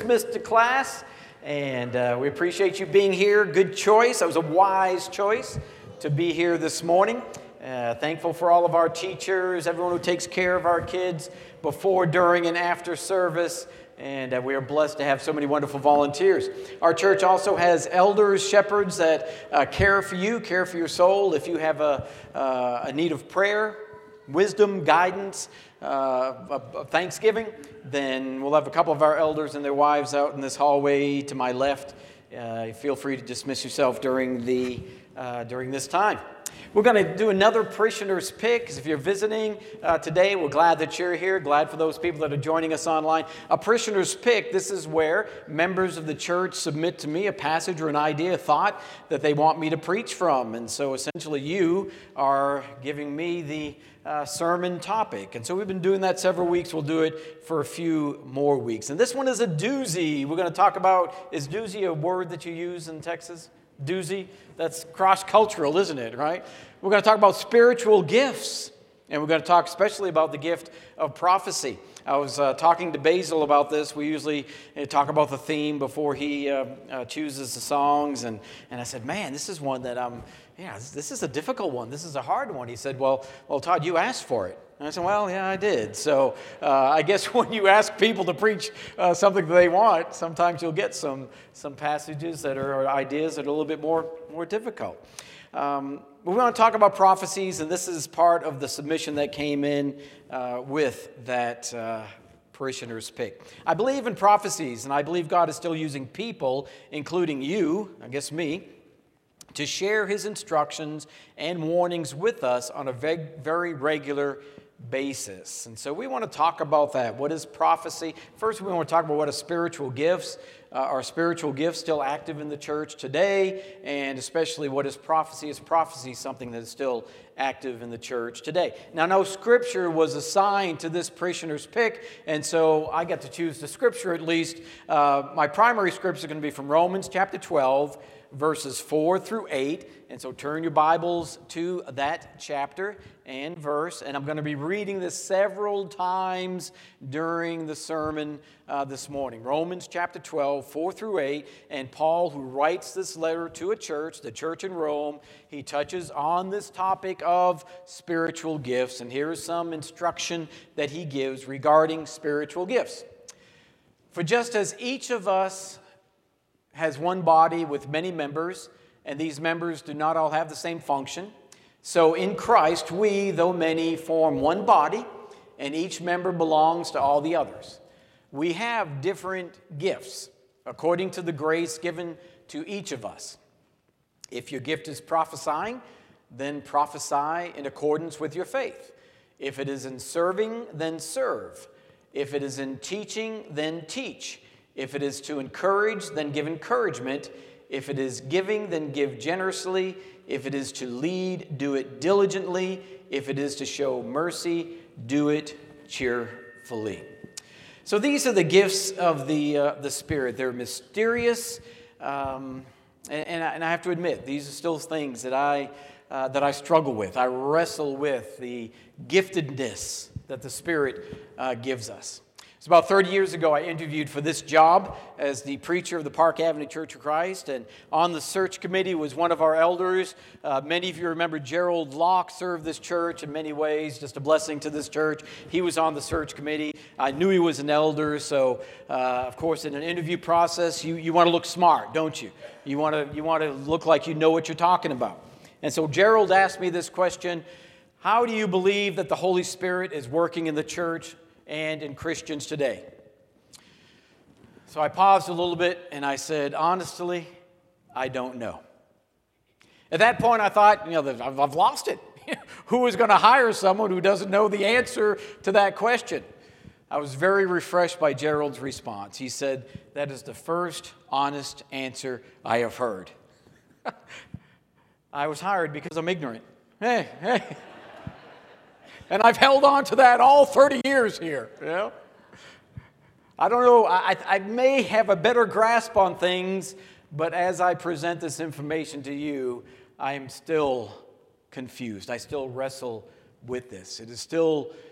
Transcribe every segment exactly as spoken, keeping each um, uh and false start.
dismissed the class, and uh, we appreciate you being here. Good choice. That was a wise choice to be here this morning. Uh, thankful for all of our teachers, everyone who takes care of our kids before, during, and after service. And uh, we are blessed to have so many wonderful volunteers. Our church also has elders, shepherds that uh, care for you, care for your soul. If you have a, uh, a need of prayer, wisdom, guidance, uh, of thanksgiving, then we'll have a couple of our elders and their wives out in this hallway to my left. Uh, feel free to dismiss yourself during the uh, during this time. We're going to do another parishioner's pick. If you're visiting uh, today, we're glad that you're here. Glad for those people that are joining us online. A parishioner's pick, this is where members of the church submit to me a passage or an idea, a thought that they want me to preach from. And so essentially you are giving me the uh, sermon topic. And so we've been doing that several weeks. We'll do it for a few more weeks. And this one is a doozy. We're going to talk about, is doozy a word that you use in Texas? Doozy? That's cross-cultural, isn't it, right? We're going to talk about spiritual gifts, and we're going to talk especially about the gift of prophecy. I was uh, talking to Basil about this. We usually uh, talk about the theme before he uh, uh, chooses the songs, and, and I said, man, this is one that I'm, yeah, this, this is a difficult one. This is a hard one. He said, well, well, Todd, you asked for it. And I said, well, yeah, I did. So uh, I guess when you ask people to preach uh, something that they want, sometimes you'll get some some passages that are or ideas that are a little bit more, more difficult. Um, we want to talk about prophecies, and this is part of the submission that came in uh, with that uh, parishioner's pick. I believe in prophecies, and I believe God is still using people, including you, I guess me, to share his instructions and warnings with us on a very regular basis. And so we want to talk about that. What is prophecy? First, we want to talk about what are spiritual gifts. Uh, are spiritual gifts still active in the church today? And especially, what is prophecy? Is prophecy something that is still active in the church today? Now, no scripture was assigned to this parishioner's pick, and so I got to choose the scripture at least. Uh, my primary scripture is going to be from Romans chapter twelve, verses four through eight. And so turn your Bibles to that chapter and verse. And I'm going to be reading this several times during the sermon uh, this morning. Romans chapter twelve, four through eight. And Paul, who writes this letter to a church, the church in Rome, he touches on this topic of spiritual gifts. And here's some instruction that he gives regarding spiritual gifts. For just as each of us has one body with many members, and these members do not all have the same function, so in Christ we, though many, form one body, and each member belongs to all the others. We have different gifts according to the grace given to each of us. If your gift is prophesying, then prophesy in accordance with your faith. If it is in serving, then serve. If it is in teaching, then teach. If it is to encourage, then give encouragement. If it is giving, then give generously. If it is to lead, do it diligently. If it is to show mercy, do it cheerfully. So these are the gifts of the uh, the Spirit. They're mysterious, um, and, and, I, and I have to admit, these are still things that I uh, that I struggle with. I wrestle with the giftedness that the Spirit uh, gives us. It's about thirty years ago I interviewed for this job as the preacher of the Park Avenue Church of Christ, and on the search committee was one of our elders. Uh, many of you remember Gerald Locke served this church in many ways, just a blessing to this church. He was on the search committee. I knew he was an elder, so uh, of course in an interview process you, you want to look smart, don't you? You want to you want to look like you know what you're talking about. And so Gerald asked me this question: how do you believe that the Holy Spirit is working in the church and in Christians today? So I paused a little bit and I said, honestly, I don't know. At that point I thought, you know, I've, I've lost it. Who is going to hire someone who doesn't know the answer to that question? I was very refreshed by Gerald's response. He said, that is the first honest answer I have heard. I was hired because I'm ignorant. Hey, hey. And I've held on to that all thirty years here, you know. I don't know, I, I may have a better grasp on things, but as I present this information to you, I am still confused. I still wrestle with this. It is still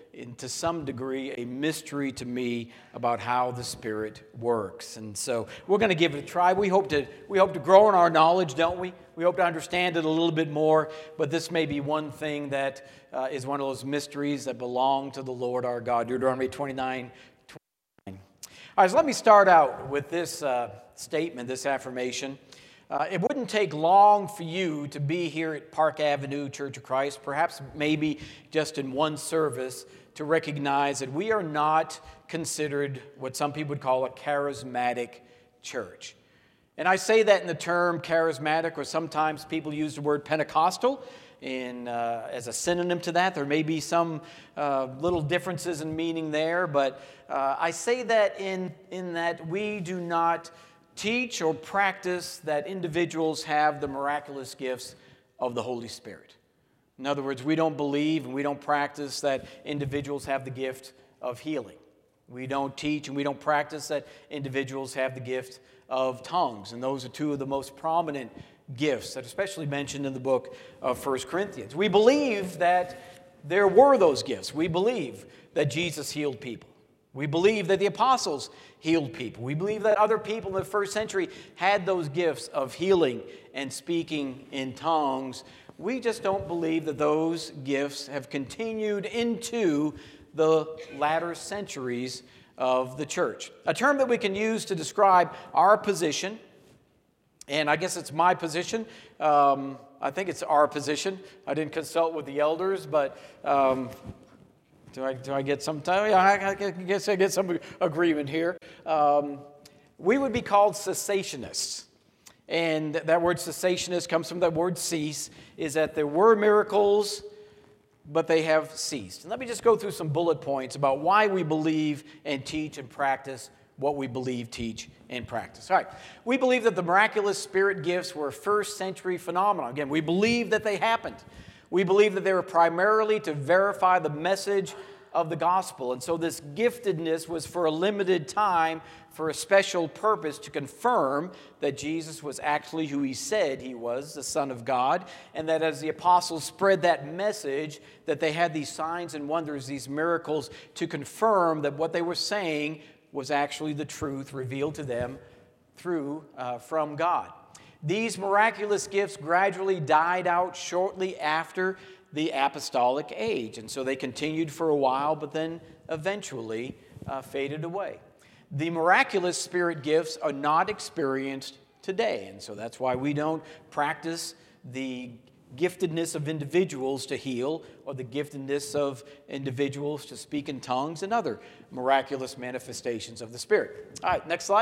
in, to some degree, a mystery to me about how the Spirit works. And so we're going to give it a try. We hope to we hope to grow in our knowledge, don't we? We hope to understand it a little bit more, but this may be one thing that uh, is one of those mysteries that belong to the Lord our God. Deuteronomy twenty-nine twenty-nine. All right, so let me start out with this uh, statement, this affirmation. Uh, it wouldn't take long for you to be here at Park Avenue Church of Christ, perhaps maybe just in one service, to recognize that we are not considered what some people would call a charismatic church. And I say that in the term charismatic, or sometimes people use the word Pentecostal in, uh, as a synonym to that. There may be some uh, little differences in meaning there, but uh, I say that in, in that we do not teach or practice that individuals have the miraculous gifts of the Holy Spirit. In other words, we don't believe and we don't practice that individuals have the gift of healing. We don't teach and we don't practice that individuals have the gift of tongues. And those are two of the most prominent gifts that are especially mentioned in the book of First Corinthians. We believe that there were those gifts. We believe that Jesus healed people. We believe that the apostles healed people. We believe that other people in the first century had those gifts of healing and speaking in tongues. We just don't believe that those gifts have continued into the latter centuries of the church. A term that we can use to describe our position, and I guess it's my position. Um, I think it's our position. I didn't consult with the elders, but Um, Do I, do I get some time? Yeah, I, I guess I get some agreement here. Um, we would be called cessationists. And that word cessationist comes from that word cease, is that there were miracles, but they have ceased. And let me just go through some bullet points about why we believe and teach and practice what we believe, teach, and practice. All right. We believe that the miraculous spirit gifts were a first century phenomenon. Again, we believe that they happened. We believe that they were primarily to verify the message of the gospel. And so this giftedness was for a limited time, for a special purpose, to confirm that Jesus was actually who he said he was, the Son of God, and that as the apostles spread that message, that they had these signs and wonders, these miracles, to confirm that what they were saying was actually the truth revealed to them through, uh, from God. These miraculous gifts gradually died out shortly after the apostolic age. And so they continued for a while, but then eventually uh, faded away. The miraculous spirit gifts are not experienced today. And so that's why we don't practice the giftedness of individuals to heal, or the giftedness of individuals to speak in tongues, and other miraculous manifestations of the Spirit. All right, next slide.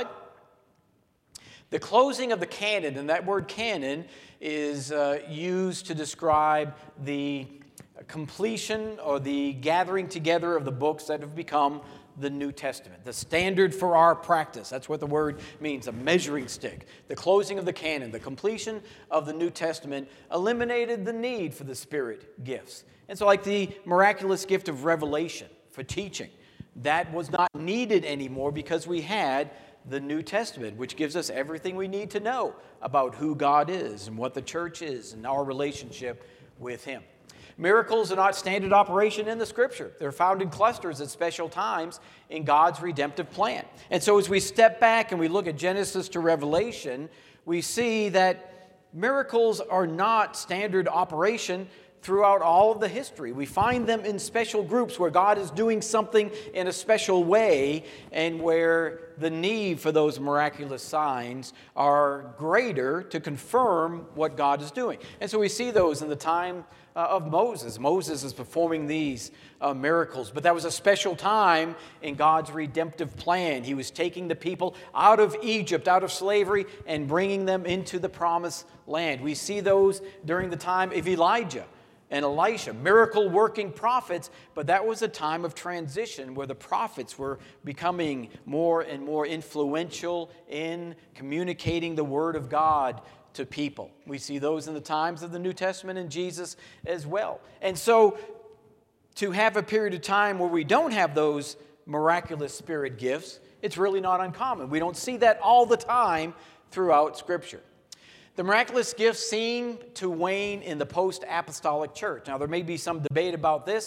The closing of the canon, and that word canon is uh, used to describe the completion or the gathering together of the books that have become the New Testament, the standard for our practice. That's what the word means, a measuring stick. The closing of the canon, the completion of the New Testament eliminated the need for the Spirit gifts. And so like the miraculous gift of revelation for teaching, that was not needed anymore because we had the New Testament, which gives us everything we need to know about who God is and what the church is and our relationship with him. Miracles are not standard operation in the Scripture. They're found in clusters at special times in God's redemptive plan. And so as we step back and we look at Genesis to Revelation, we see that miracles are not standard operation throughout all of the history. We find them in special groups where God is doing something in a special way, and where the need for those miraculous signs are greater to confirm what God is doing. And so we see those in the time uh, of Moses. Moses is performing these uh, miracles, but that was a special time in God's redemptive plan. He was taking the people out of Egypt, out of slavery, and bringing them into the promised land. We see those during the time of Elijah and Elisha, miracle-working prophets, but that was a time of transition where the prophets were becoming more and more influential in communicating the Word of God to people. We see those in the times of the New Testament and Jesus as well. And so to have a period of time where we don't have those miraculous spirit gifts, it's really not uncommon. We don't see that all the time throughout Scripture. The miraculous gifts seem to wane in the post-apostolic church. Now, there may be some debate about this,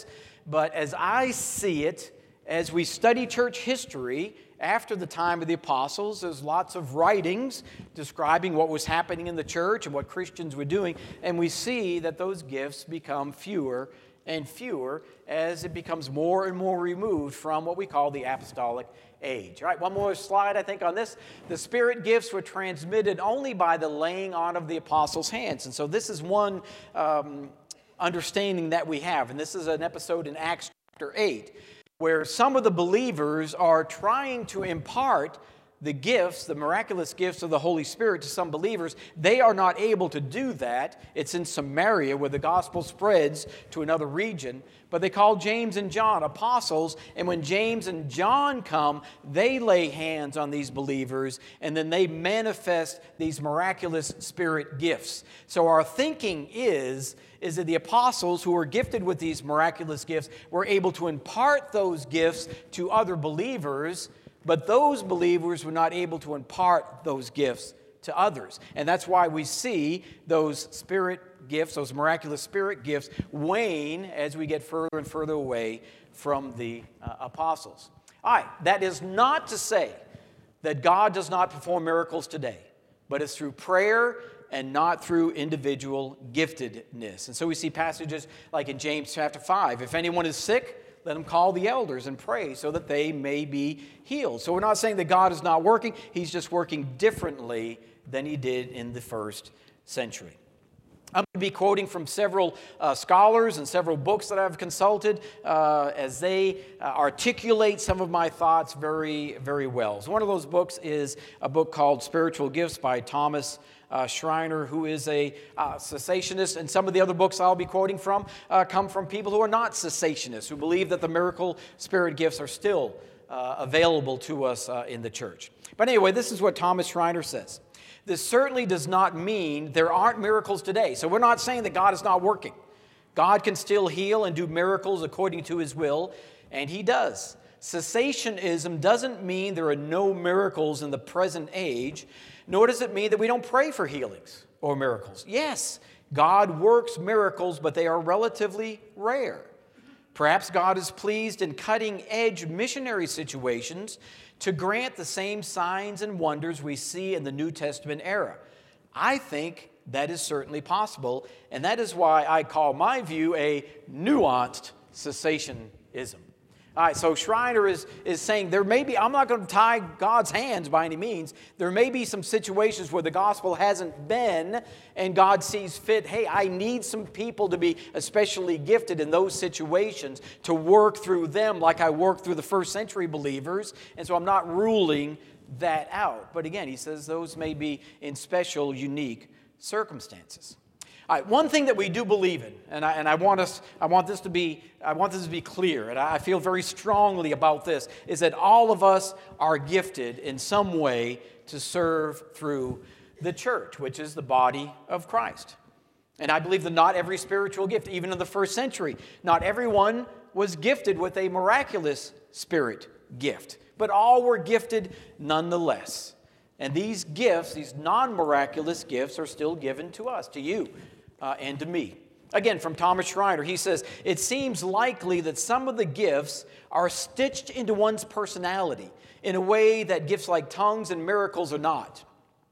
But as I see it, as we study church history, after the time of the apostles, there's lots of writings describing what was happening in the church and what Christians were doing, and we see that those gifts become fewer and fewer as it becomes more and more removed from what we call the apostolic age. All right, one more slide, I think, on this. The Spirit gifts were transmitted only by the laying on of the apostles' hands, and so this is one um, understanding that we have, and this is an episode in Acts chapter eight, where some of the believers are trying to impart the gifts, the miraculous gifts of the Holy Spirit to some believers. They are not able to do that. It's in Samaria where the gospel spreads to another region. But they call James and John apostles, and when James and John come, they lay hands on these believers, and then they manifest these miraculous Spirit gifts. So our thinking is, is that the apostles who were gifted with these miraculous gifts were able to impart those gifts to other believers, but those believers were not able to impart those gifts to others. And that's why we see those Spirit gifts, those miraculous Spirit gifts, wane as we get further and further away from the uh, apostles. All right, that is not to say that God does not perform miracles today, but it's through prayer and not through individual giftedness. And so we see passages like in James chapter five, if anyone is sick, let them call the elders and pray so that they may be healed. So we're not saying that God is not working. He's just working differently than he did in the first century. I'm going to be quoting from several uh, scholars and several books that I've consulted uh, as they uh, articulate some of my thoughts very, very well. So one of those books is a book called Spiritual Gifts by Thomas Uh, Schreiner, who is a uh, cessationist, and some of the other books I'll be quoting from uh, come from people who are not cessationists, who believe that the miracle Spirit gifts are still uh, available to us uh, in the church. But anyway, this is what Thomas Schreiner says. This certainly does not mean there aren't miracles today. So we're not saying that God is not working. God can still heal and do miracles according to his will, and he does. Cessationism doesn't mean there are no miracles in the present age, nor does it mean that we don't pray for healings or miracles. Yes, God works miracles, but they are relatively rare. Perhaps God is pleased in cutting-edge missionary situations to grant the same signs and wonders we see in the New Testament era. I think that is certainly possible, and that is why I call my view a nuanced cessationism. All right, so Schreiner is, is saying there may be, I'm not going to tie God's hands by any means. There may be some situations where the gospel hasn't been and God sees fit, hey, I need some people to be especially gifted in those situations to work through them like I worked through the first century believers. And so I'm not ruling that out. But again, he says those may be in special, unique circumstances. All right, one thing that we do believe in, and I, and I want us, I want this to be, I want this to be clear, and I feel very strongly about this, is that all of us are gifted in some way to serve through the church, which is the body of Christ. And I believe that not every spiritual gift, even in the first century, not everyone was gifted with a miraculous spirit gift, but all were gifted nonetheless. And these gifts, these non-miraculous gifts, are still given to us, to you. Uh, and to me. Again, from Thomas Schreiner, he says, it seems likely that some of the gifts are stitched into one's personality in a way that gifts like tongues and miracles are not.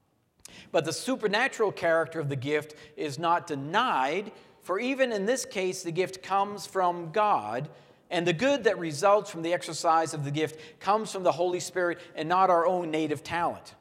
But the supernatural character of the gift is not denied, for even in this case, the gift comes from God, and the good that results from the exercise of the gift comes from the Holy Spirit and not our own native talent.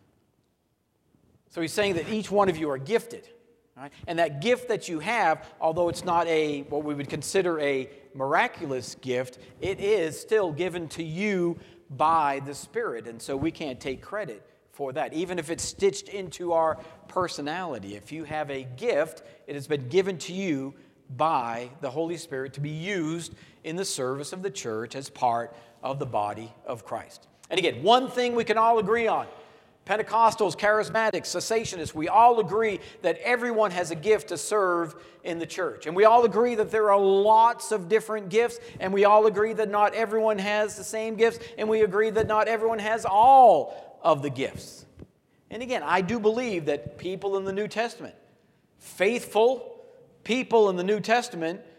So he's saying that each one of you are gifted. Right? And that gift that you have, although it's not a what we would consider a miraculous gift, it is still given to you by the Spirit. And so we can't take credit for that, even if it's stitched into our personality. If you have a gift, it has been given to you by the Holy Spirit to be used in the service of the church as part of the body of Christ. And again, one thing we can all agree on, Pentecostals, Charismatics, Cessationists, we all agree that everyone has a gift to serve in the church. And we all agree that there are lots of different gifts, and we all agree that not everyone has the same gifts, and we agree that not everyone has all of the gifts. And again, I do believe that people in the New Testament, faithful people in the New Testament,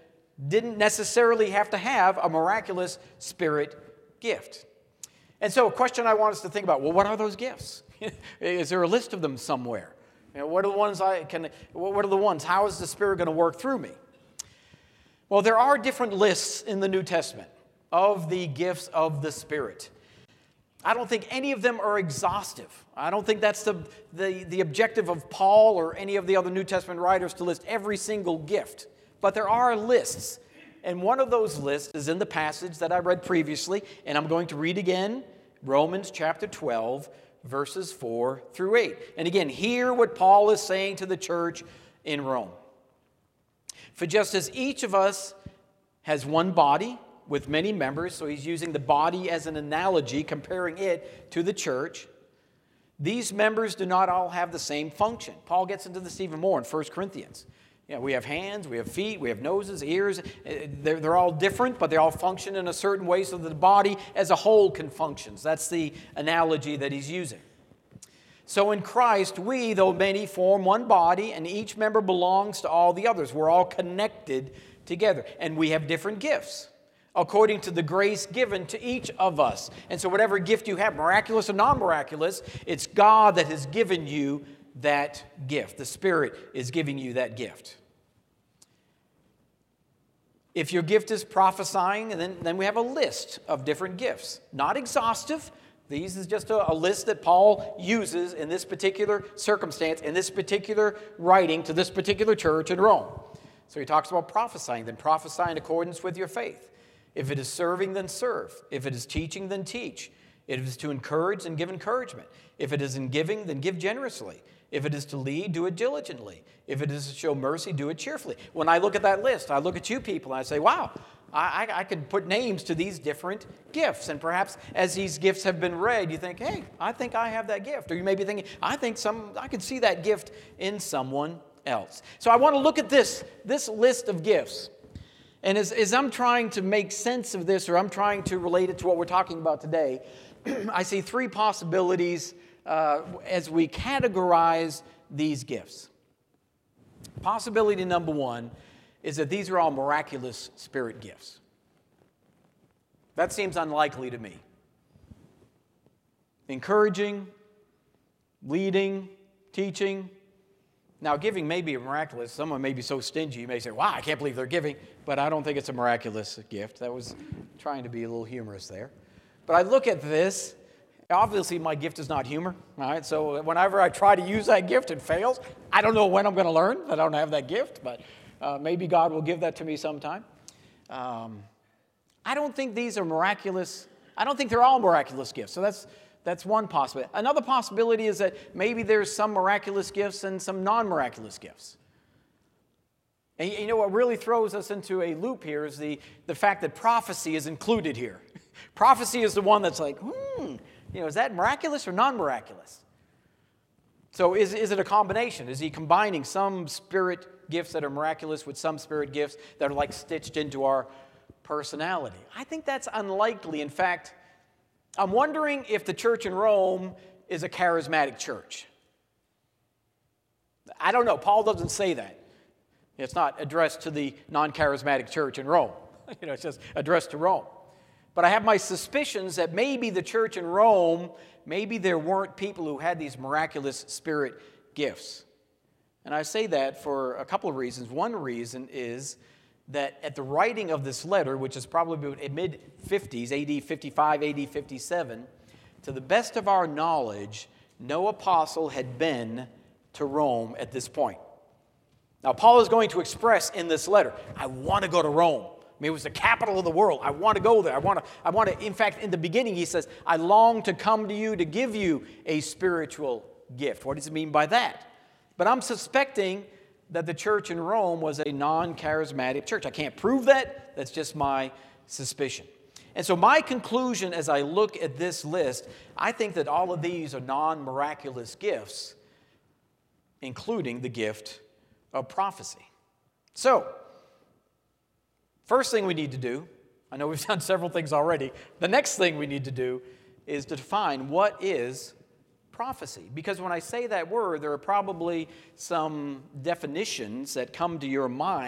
didn't necessarily have to have a miraculous spirit gift. And so a question I want us to think about, well, what are those gifts? Is there a list of them somewhere? You know, what are the ones I can, what are the ones? How is the Spirit going to work through me? Well, there are different lists in the New Testament of the gifts of the Spirit. I don't think any of them are exhaustive. I don't think that's the, the, the objective of Paul or any of the other New Testament writers to list every single gift. But there are lists. And one of those lists is in the passage that I read previously, and I'm going to read again, Romans chapter twelve, verses four through eight. And again, hear what Paul is saying to the church in Rome. For just as each of us has one body with many members, so he's using the body as an analogy, comparing it to the church, these members do not all have the same function. Paul gets into this even more in First Corinthians. You know, we have hands, we have feet, we have noses, ears. They're, they're all different, but they all function in a certain way so that the body as a whole can function. That's the analogy that he's using. So in Christ, we, though many, form one body, and each member belongs to all the others. We're all connected together, and we have different gifts according to the grace given to each of us. And so whatever gift you have, miraculous or non-miraculous, it's God that has given you that gift. The Spirit is giving you that gift. If your gift is prophesying, then, then we have a list of different gifts. Not exhaustive. These is just a, a list that Paul uses in this particular circumstance, in this particular writing to this particular church in Rome. So he talks about prophesying, then prophesy in accordance with your faith. If it is serving, then serve. If it is teaching, then teach. If it is to encourage, then give encouragement. If it is in giving, then give generously. If it is to lead, do it diligently. If it is to show mercy, do it cheerfully. When I look at that list, I look at you people and I say, wow, I, I, I could put names to these different gifts. And perhaps as these gifts have been read, you think, hey, I think I have that gift. Or you may be thinking, I think some, I could see that gift in someone else. So I want to look at this, this list of gifts. And as, as I'm trying to make sense of this, or I'm trying to relate it to what we're talking about today, I see three possibilities uh, as we categorize these gifts. Possibility number one is that these are all miraculous spirit gifts. That seems unlikely to me. Encouraging, leading, teaching. Now, giving may be miraculous. Someone may be so stingy, you may say, wow, I can't believe they're giving. But I don't think it's a miraculous gift. That was trying to be a little humorous there. But I look at this. Obviously, my gift is not humor. All right? So whenever I try to use that gift, it fails. I don't know when I'm going to learn that I don't have that gift. But uh, maybe God will give that to me sometime. Um, I don't think these are miraculous. I don't think they're all miraculous gifts. So that's... That's one possibility. Another possibility is that maybe there's some miraculous gifts and some non-miraculous gifts. And you know what really throws us into a loop here is the, the fact that prophecy is included here. Prophecy is the one that's like, hmm, you know, is that miraculous or non-miraculous? So is, is it a combination? Is he combining some spirit gifts that are miraculous with some spirit gifts that are like stitched into our personality? I think that's unlikely. In fact, I'm wondering if the church in Rome is a charismatic church. I don't know. Paul doesn't say that. It's not addressed to the non-charismatic church in Rome. You know, it's just addressed to Rome. But I have my suspicions that maybe the church in Rome, maybe there weren't people who had these miraculous spirit gifts. And I say that for a couple of reasons. One reason is that at the writing of this letter, which is probably in mid-fifties, A D fifty-five, A D fifty-seven, to the best of our knowledge, no apostle had been to Rome at this point. Now, Paul is going to express in this letter, I want to go to Rome. I mean, it was the capital of the world. I want to go there. I want to, I want to, in fact, in the beginning, he says, I long to come to you to give you a spiritual gift. What does it mean by that? But I'm suspecting that the church in Rome was a non-charismatic church. I can't prove that. That's just my suspicion. And so my conclusion as I look at this list, I think that all of these are non-miraculous gifts, including the gift of prophecy. So, first thing we need to do, I know we've done several things already, the next thing we need to do is to define what is prophecy. Because when I say that word, there are probably some definitions that come to your mind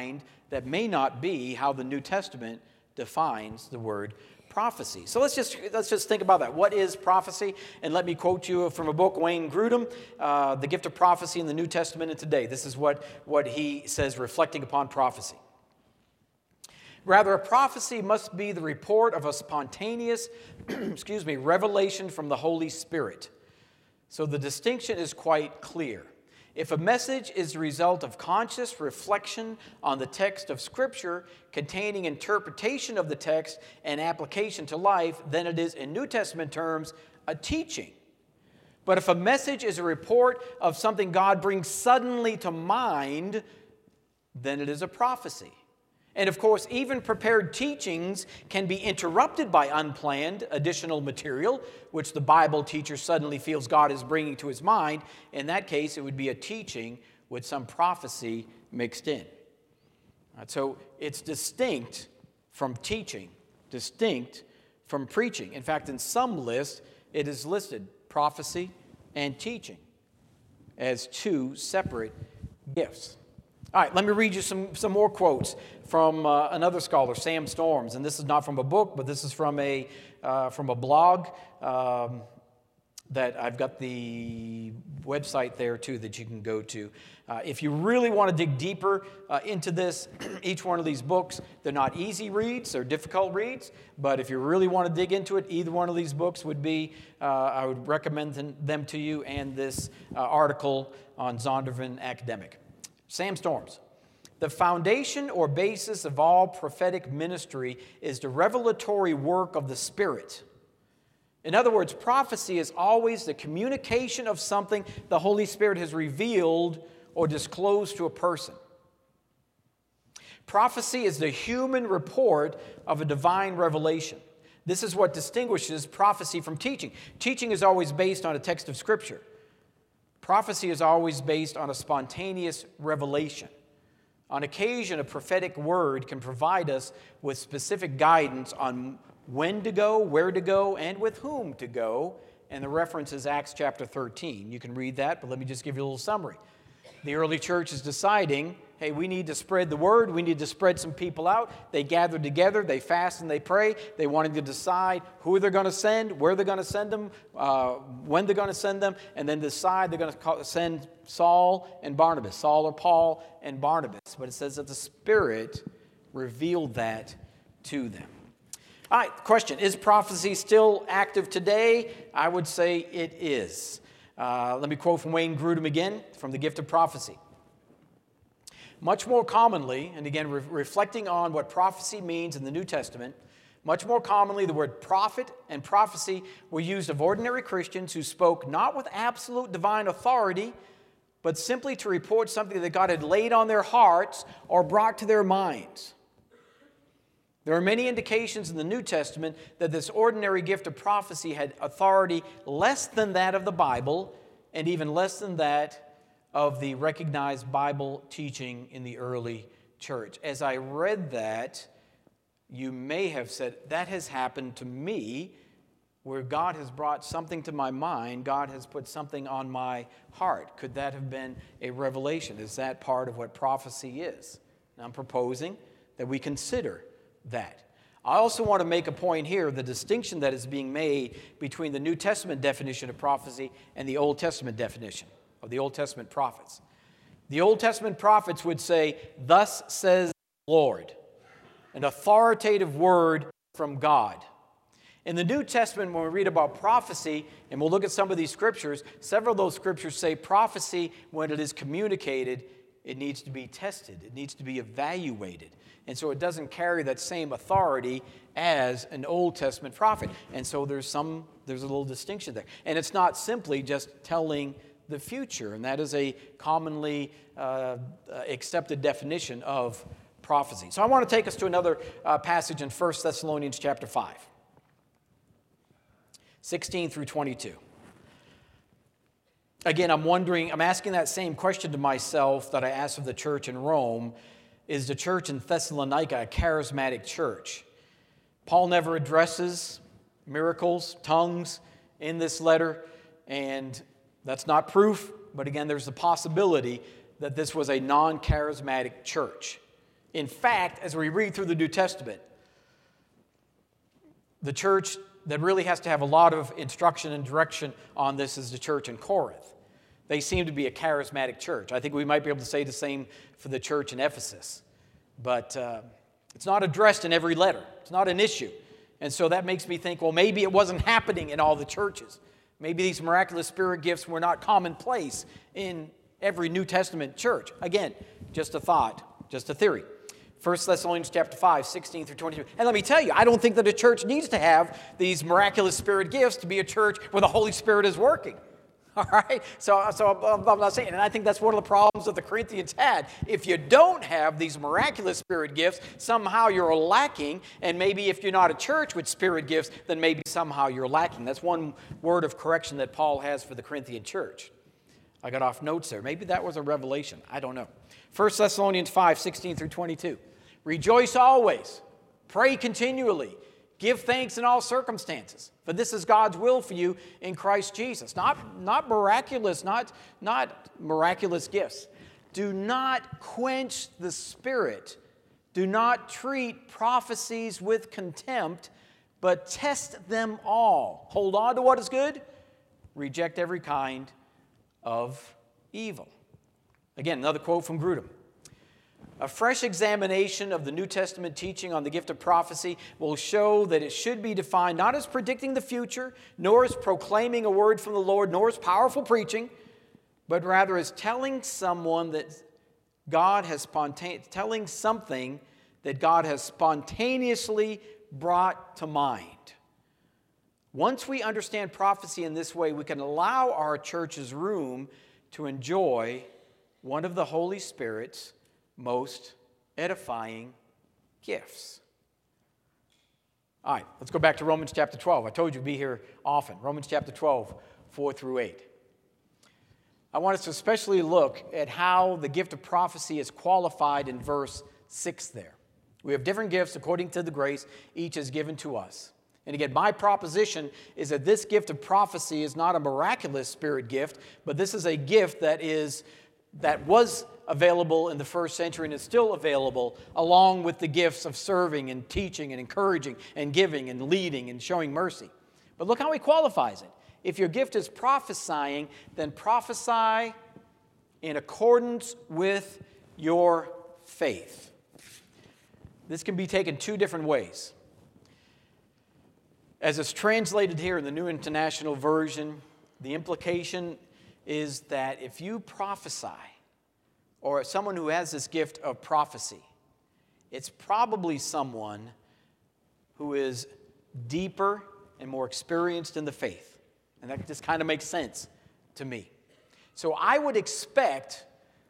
that may not be how the New Testament defines the word prophecy. So let's just let's just think about that. What is prophecy? And let me quote you from a book, Wayne Grudem, uh, The Gift of Prophecy in the New Testament and Today. This is what, what he says, reflecting upon prophecy. Rather, a prophecy must be the report of a spontaneous, excuse me, revelation from the Holy Spirit. So the distinction is quite clear. If a message is the result of conscious reflection on the text of Scripture containing interpretation of the text and application to life, then it is, in New Testament terms, a teaching. But if a message is a report of something God brings suddenly to mind, then it is a prophecy. And of course, even prepared teachings can be interrupted by unplanned additional material, which the Bible teacher suddenly feels God is bringing to his mind. In that case, it would be a teaching with some prophecy mixed in. Right, so it's distinct from teaching, distinct from preaching. In fact, in some lists, it is listed prophecy and teaching as two separate gifts. All right, let me read you some, some more quotes from uh, another scholar, Sam Storms. And this is not from a book, but this is from a, uh, from a blog um, that I've got the website there, too, that you can go to. Uh, if you really want to dig deeper uh, into this, each one of these books, they're not easy reads, they're difficult reads. But if you really want to dig into it, either one of these books would be, uh, I would recommend them to you, and this uh, article on Zondervan Academic. Sam Storms. The foundation or basis of all prophetic ministry is the revelatory work of the Spirit. In other words, prophecy is always the communication of something the Holy Spirit has revealed or disclosed to a person. Prophecy is the human report of a divine revelation. This is what distinguishes prophecy from teaching. Teaching is always based on a text of Scripture. Prophecy is always based on a spontaneous revelation. On occasion, a prophetic word can provide us with specific guidance on when to go, where to go, and with whom to go. And the reference is Acts chapter thirteen. You can read that, but let me just give you a little summary. The early church is deciding, hey, we need to spread the word. We need to spread some people out. They gather together. They fast and they pray. They wanted to decide who they're going to send, where they're going to send them, uh, when they're going to send them, and then decide they're going to call, send Saul and Barnabas, Saul or Paul and Barnabas. But it says that the Spirit revealed that to them. All right, question. Is prophecy still active today? I would say it is. Uh, let me quote from Wayne Grudem again, from The Gift of Prophecy. Much more commonly, and again, re- reflecting on what prophecy means in the New Testament, much more commonly the word prophet and prophecy were used of ordinary Christians who spoke not with absolute divine authority, but simply to report something that God had laid on their hearts or brought to their minds. There are many indications in the New Testament that this ordinary gift of prophecy had authority less than that of the Bible, and even less than that of the recognized Bible teaching in the early church. As I read that, you may have said, that has happened to me, where God has brought something to my mind, God has put something on my heart. Could that have been a revelation? Is that part of what prophecy is? Now, I'm proposing that we consider that. I also want to make a point here, the distinction that is being made between the New Testament definition of prophecy and the Old Testament definition of the Old Testament prophets. The Old Testament prophets would say, "Thus says the Lord," an authoritative word from God. In the New Testament, when we read about prophecy, and we'll look at some of these scriptures, several of those scriptures say prophecy, when it is communicated, it needs to be tested. It needs to be evaluated. And so it doesn't carry that same authority as an Old Testament prophet. And so there's some, there's a little distinction there. And it's not simply just telling the future. And that is a commonly uh, accepted definition of prophecy. So I want to take us to another uh, passage in First Thessalonians chapter five, sixteen through twenty-two. Again, I'm wondering, I'm asking that same question to myself that I asked of the church in Rome. Is the church in Thessalonica a charismatic church? Paul never addresses miracles, tongues in this letter, and that's not proof, but again, there's the possibility that this was a non-charismatic church. In fact, as we read through the New Testament, the church that really has to have a lot of instruction and direction on this is the church in Corinth. They seem to be a charismatic church. I think we might be able to say the same for the church in Ephesus. But uh, it's not addressed in every letter. It's not an issue. And so that makes me think, well, maybe it wasn't happening in all the churches. Maybe these miraculous spirit gifts were not commonplace in every New Testament church. Again, just a thought, just a theory. First Thessalonians chapter five, sixteen through twenty-two. And let me tell you, I don't think that a church needs to have these miraculous spirit gifts to be a church where the Holy Spirit is working. All right? So, so I'm not saying, and I think that's one of the problems that the Corinthians had. If you don't have these miraculous spirit gifts, somehow you're lacking. And maybe if you're not a church with spirit gifts, then maybe somehow you're lacking. That's one word of correction that Paul has for the Corinthian church. I got off notes there. Maybe that was a revelation. I don't know. First Thessalonians five, sixteen through twenty-two. Rejoice always. Pray continually. Give thanks in all circumstances, for this is God's will for you in Christ Jesus. Not, not miraculous, not, not miraculous gifts. Do not quench the Spirit. Do not treat prophecies with contempt, but test them all. Hold on to what is good. Reject every kind of evil. Again, another quote from Grudem. A fresh examination of the New Testament teaching on the gift of prophecy will show that it should be defined not as predicting the future, nor as proclaiming a word from the Lord, nor as powerful preaching, but rather as telling someone that God has spontane- telling something that God has spontaneously brought to mind. Once we understand prophecy in this way, we can allow our church's room to enjoy one of the Holy Spirit's most edifying gifts. All right, let's go back to Romans chapter twelve. I told you to be here often. Romans chapter twelve, four through eight. I want us to especially look at how the gift of prophecy is qualified in verse six there. We have different gifts according to the grace each is given to us. And again, my proposition is that this gift of prophecy is not a miraculous spirit gift, but this is a gift that is that was available in the first century and is still available, along with the gifts of serving and teaching and encouraging and giving and leading and showing mercy. But look how he qualifies it. If your gift is prophesying, then prophesy in accordance with your faith. This can be taken two different ways. As it's translated here in the New International Version, the implication is that if you prophesy, or someone who has this gift of prophecy, it's probably someone who is deeper and more experienced in the faith. And that just kind of makes sense to me. So I would expect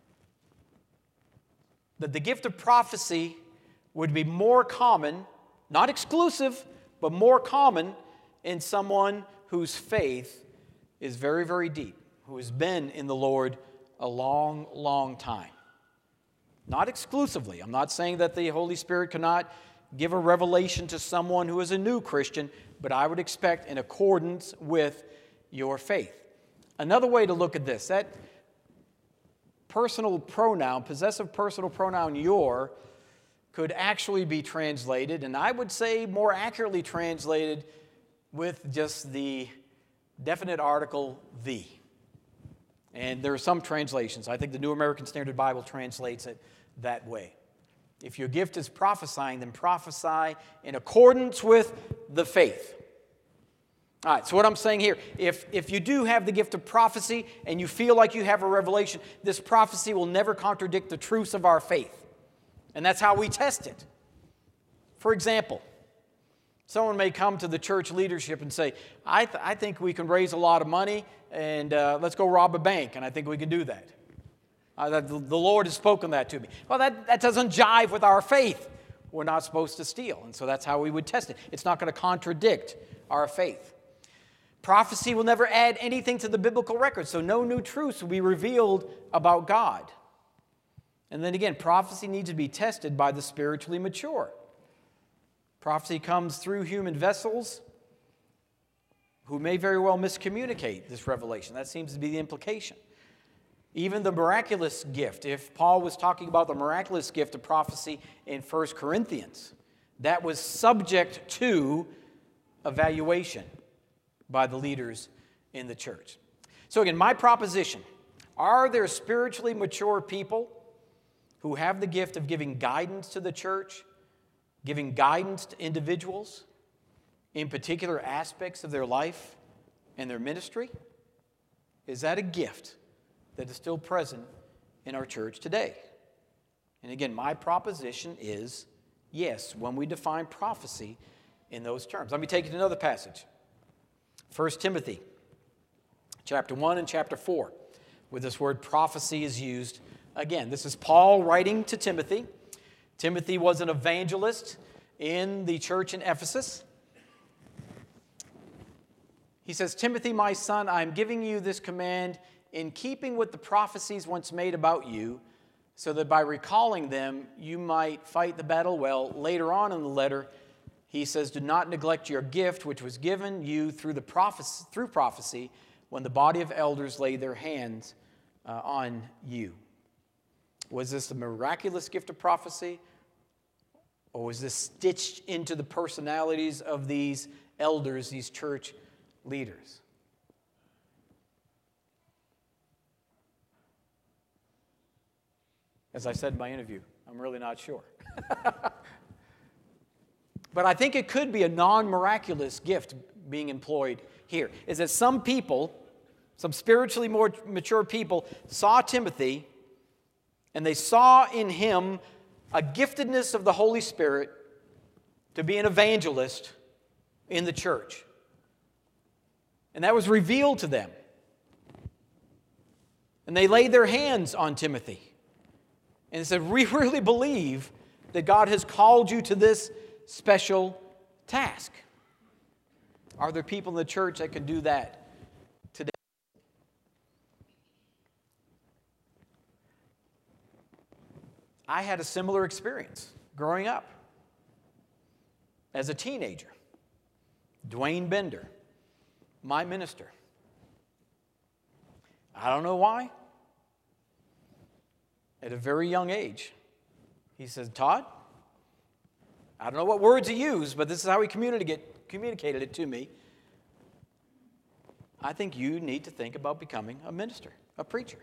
that the gift of prophecy would be more common, not exclusive, but more common in someone whose faith is very, very deep, who has been in the Lord a long, long time. Not exclusively. I'm not saying that the Holy Spirit cannot give a revelation to someone who is a new Christian, but I would expect in accordance with your faith. Another way to look at this, that personal pronoun, possessive personal pronoun your, could actually be translated, and I would say more accurately translated with just the definite article the. And there are some translations. I think the New American Standard Bible translates it that way. If your gift is prophesying, then prophesy in accordance with the faith. All right, so what I'm saying here, if, if you do have the gift of prophecy and you feel like you have a revelation, this prophecy will never contradict the truths of our faith. And that's how we test it. For example, someone may come to the church leadership and say, I, th- I think we can raise a lot of money and uh, let's go rob a bank, and I think we can do that. Uh, that the, the Lord has spoken that to me. Well, that, that doesn't jive with our faith. We're not supposed to steal, and so that's how we would test it. It's not going to contradict our faith. Prophecy will never add anything to the biblical record, so no new truths will be revealed about God. And then again, prophecy needs to be tested by the spiritually mature. Prophecy comes through human vessels who may very well miscommunicate this revelation. That seems to be the implication. Even the miraculous gift, if Paul was talking about the miraculous gift of prophecy in First Corinthians, that was subject to evaluation by the leaders in the church. So again, my proposition, are there spiritually mature people who have the gift of giving guidance to the church, giving guidance to individuals in particular aspects of their life and their ministry? Is that a gift that is still present in our church today? And again, my proposition is yes, when we define prophecy in those terms. Let me take you to another passage. First Timothy, chapter one and chapter four, where this word prophecy is used. Again, this is Paul writing to Timothy. Timothy was an evangelist in the church in Ephesus. He says, Timothy, my son, I am giving you this command in keeping with the prophecies once made about you, so that by recalling them, you might fight the battle well. Later on in the letter, he says, do not neglect your gift, which was given you through the prophecy, through prophecy, when the body of elders laid their hands uh, on you. Was this a miraculous gift of prophecy? Or was this stitched into the personalities of these elders, these church leaders? As I said in my interview, I'm really not sure. But I think it could be a non-miraculous gift being employed here. Is that some people, some spiritually more mature people, saw Timothy and they saw in him a giftedness of the Holy Spirit to be an evangelist in the church. And that was revealed to them. And they laid their hands on Timothy and said, we really believe that God has called you to this special task. Are there people in the church that can do that today? I had a similar experience growing up as a teenager. Dwayne Bender, my minister. I don't know why. At a very young age, he said, Todd, I don't know what words he used, but this is how he communicate, communicated it to me. I think you need to think about becoming a minister, a preacher.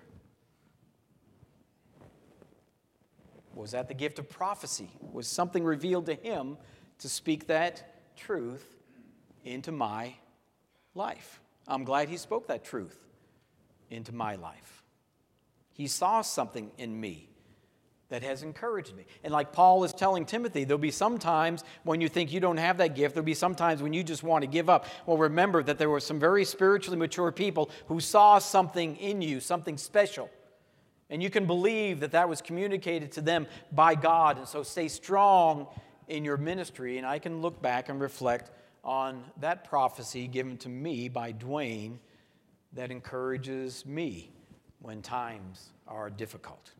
Was that the gift of prophecy? Was something revealed to him to speak that truth into my life? I'm glad he spoke that truth into my life. He saw something in me that has encouraged me. And like Paul is telling Timothy, there'll be some times when you think you don't have that gift. There'll be some times when you just want to give up. Well, remember that there were some very spiritually mature people who saw something in you, something special. And you can believe that that was communicated to them by God. And so stay strong in your ministry. And I can look back and reflect on that prophecy given to me by Dwayne that encourages me when times are difficult.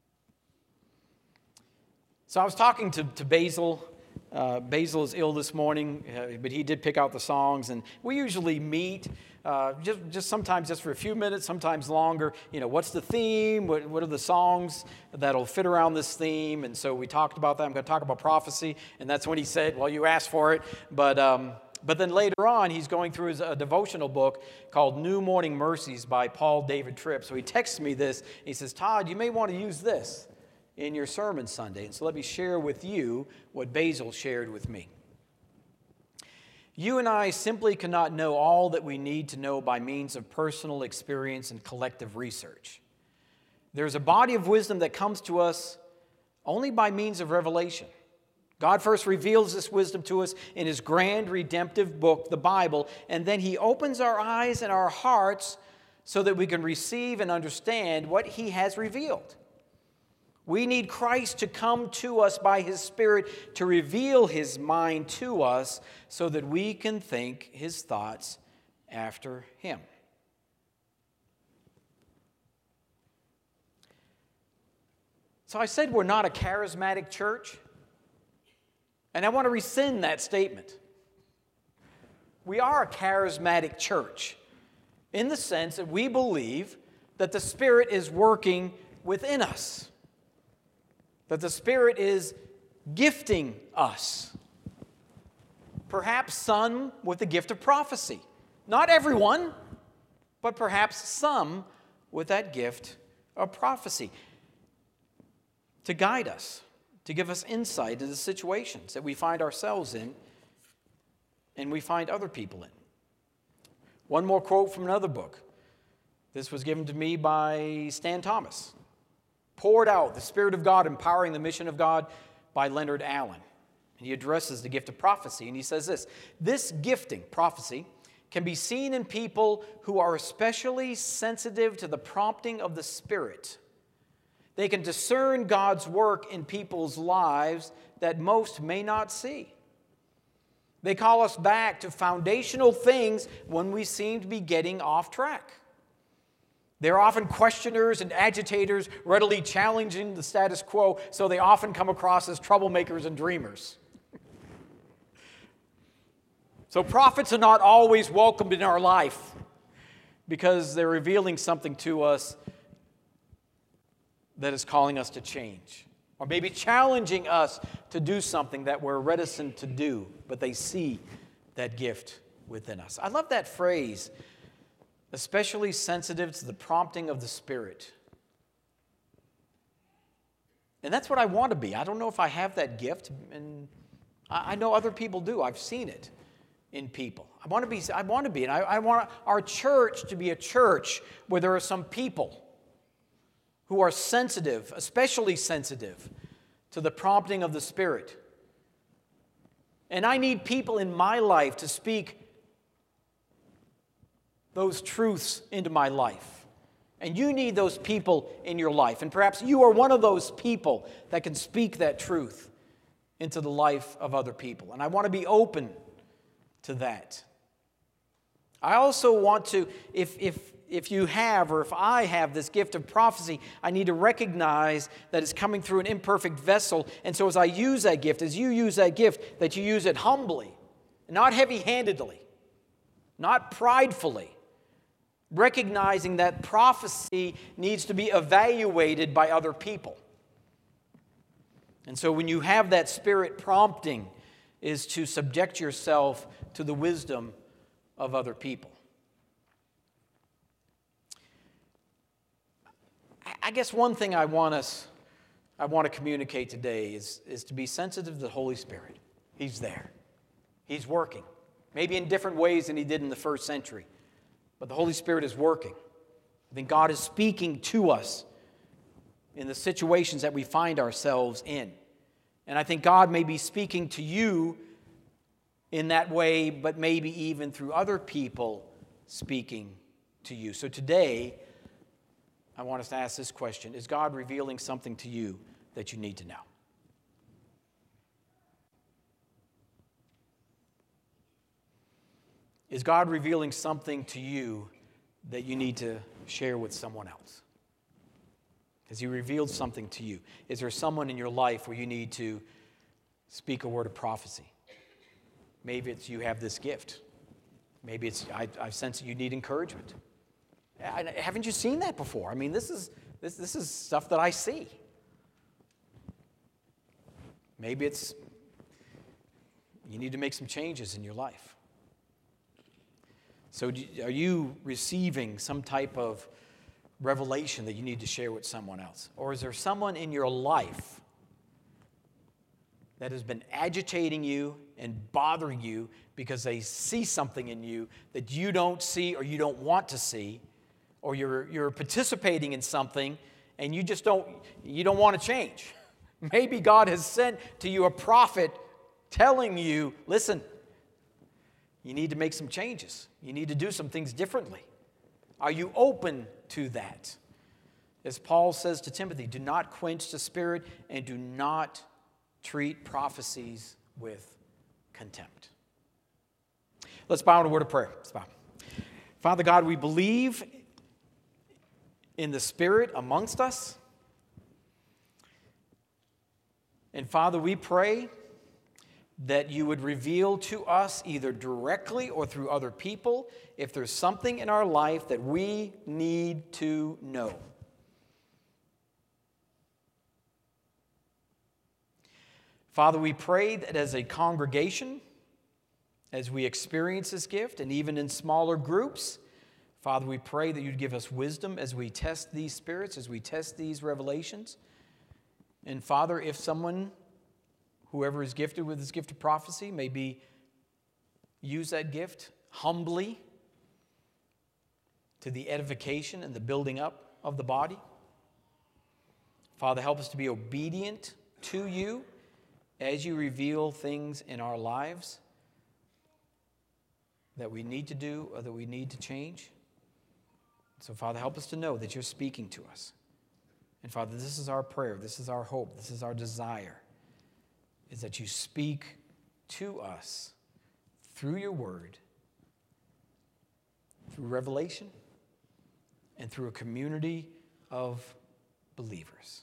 So I was talking to, to Basil. Uh, Basil is ill this morning, uh, but he did pick out the songs. And we usually meet uh, just, just sometimes just for a few minutes, sometimes longer. You know, what's the theme? What, what are the songs that'll fit around this theme? And so we talked about that. I'm going to talk about prophecy. And that's when he said, well, you asked for it. But um, but then later on, he's going through his, a devotional book called New Morning Mercies by Paul David Tripp. So he texts me this. He says, Todd, you may want to use this in your sermon Sunday. And so let me share with you what Basil shared with me. You and I simply cannot know all that we need to know by means of personal experience and collective research. There's a body of wisdom that comes to us only by means of revelation. God first reveals this wisdom to us in His grand redemptive book, the Bible, and then He opens our eyes and our hearts so that we can receive and understand what He has revealed. We need Christ to come to us by His Spirit to reveal His mind to us so that we can think His thoughts after Him. So I said we're not a charismatic church, and I want to rescind that statement. We are a charismatic church in the sense that we believe that the Spirit is working within us, that the Spirit is gifting us. Perhaps some with the gift of prophecy. Not everyone, but perhaps some with that gift of prophecy to guide us, to give us insight into the situations that we find ourselves in and we find other people in. One more quote from another book. This was given to me by Stan Thomas. Poured Out, the Spirit of God Empowering the Mission of God by Leonard Allen. And he addresses the gift of prophecy, and he says this: this gifting, prophecy, can be seen in people who are especially sensitive to the prompting of the Spirit. They can discern God's work in people's lives that most may not see. They call us back to foundational things when we seem to be getting off track. They're often questioners and agitators, readily challenging the status quo, so they often come across as troublemakers and dreamers. So prophets are not always welcomed in our life because they're revealing something to us that is calling us to change, or maybe challenging us to do something that we're reticent to do, but they see that gift within us. I love that phrase, especially sensitive to the prompting of the Spirit. And that's what I want to be. I don't know if I have that gift, and I know other people do. I've seen it in people. I want to be, I want to be, and I, I want our church to be a church where there are some people who are sensitive, especially sensitive, to the prompting of the Spirit. And I need people in my life to speak those truths into my life. And you need those people in your life. And perhaps you are one of those people that can speak that truth into the life of other people. And I want to be open to that. I also want to, if, if, if you have or if I have this gift of prophecy, I need to recognize that it's coming through an imperfect vessel. And so as I use that gift, as you use that gift, that you use it humbly, not heavy-handedly, not pridefully, recognizing that prophecy needs to be evaluated by other people. And so when you have that Spirit prompting, is to subject yourself to the wisdom of other people. I guess one thing I want us, I want to communicate today is, is to be sensitive to the Holy Spirit. He's there. He's working. Maybe in different ways than He did in the first century. But the Holy Spirit is working. I think God is speaking to us in the situations that we find ourselves in. And I think God may be speaking to you in that way, but maybe even through other people speaking to you. So today, I want us to ask this question: is God revealing something to you that you need to know? Is God revealing something to you that you need to share with someone else? Has He revealed something to you? Is there someone in your life where you need to speak a word of prophecy? Maybe it's you have this gift. Maybe it's I, I sense that you need encouragement. I, haven't you seen that before? I mean, this is this this is stuff that I see. Maybe it's you need to make some changes in your life. So do, are you receiving some type of revelation that you need to share with someone else? Or is there someone in your life that has been agitating you and bothering you because they see something in you that you don't see or you don't want to see, or you're, you're participating in something and you just don't, you don't want to change? Maybe God has sent to you a prophet telling you, listen, you need to make some changes. You need to do some things differently. Are you open to that? As Paul says to Timothy, do not quench the Spirit and do not treat prophecies with contempt. Let's bow in a word of prayer. Let's bow. Father God, we believe in the Spirit amongst us. And Father, we pray that you would reveal to us either directly or through other people if there's something in our life that we need to know. Father, we pray that as a congregation, as we experience this gift, and even in smaller groups, Father, we pray that you'd give us wisdom as we test these spirits, as we test these revelations. And Father, if someone, whoever is gifted with this gift of prophecy, maybe use that gift humbly to the edification and the building up of the body. Father, help us to be obedient to you as you reveal things in our lives that we need to do or that we need to change. So, Father, help us to know that you're speaking to us. And, Father, this is our prayer. This is our hope. This is our desire, is that you speak to us through your word, through revelation, and through a community of believers.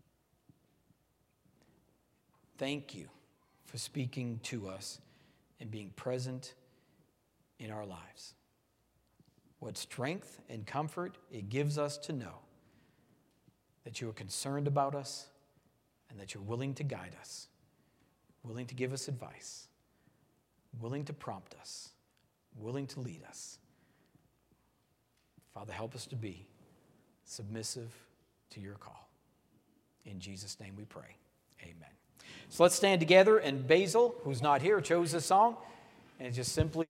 Thank you for speaking to us and being present in our lives. What strength and comfort it gives us to know that you are concerned about us and that you're willing to guide us, willing to give us advice, willing to prompt us, willing to lead us. Father, help us to be submissive to your call. In Jesus' name we pray. Amen. So let's stand together, and Basil, who's not here, chose this song, and just simply